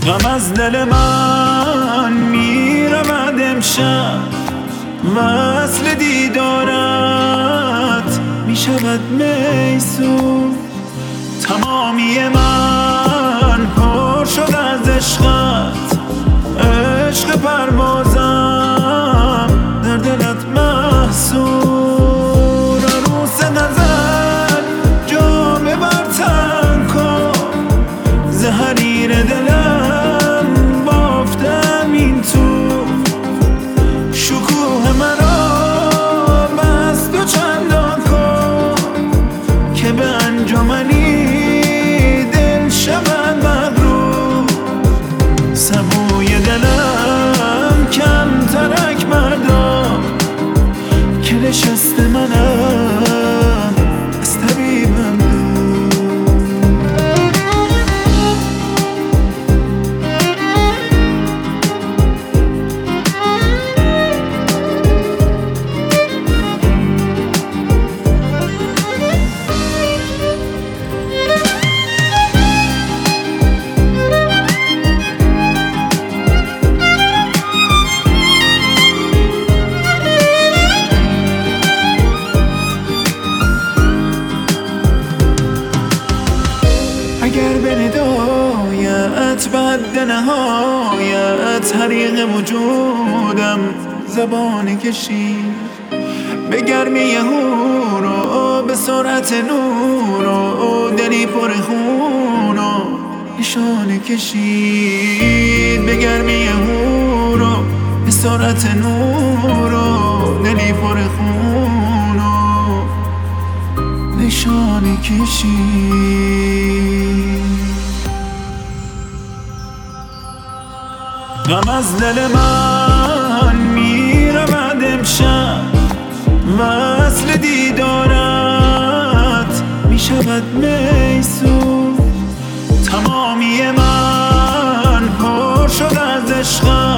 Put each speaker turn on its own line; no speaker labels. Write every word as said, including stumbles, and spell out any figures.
غم از دل من میرود امشب، وصل دیدارت میشود میسور. تمامی من پر شد از عشقت، عشق پروازم در دلت محصور. عروس نظر جام بر تن کن، ز حریر دلم بافتم این تو. شکوه مرا بس دو چندان کن، که به انجمنی دل شود مغرور. سبوی دلم کم ترک مردم، که نشست منم از طبیبم دور. اگر به ندایت بعد نهایت حریق وجودم زبان کشید، به گرمی هور و به سرعت نور و دلی پر خون و نشانه کشید. به گرمی هور و به سرعت نور و دلی پر خون و نشانه کشید. غم از دل من میرود امشب، وصل دیدارت میشود میسور. تمامی من پر شد از عشقت،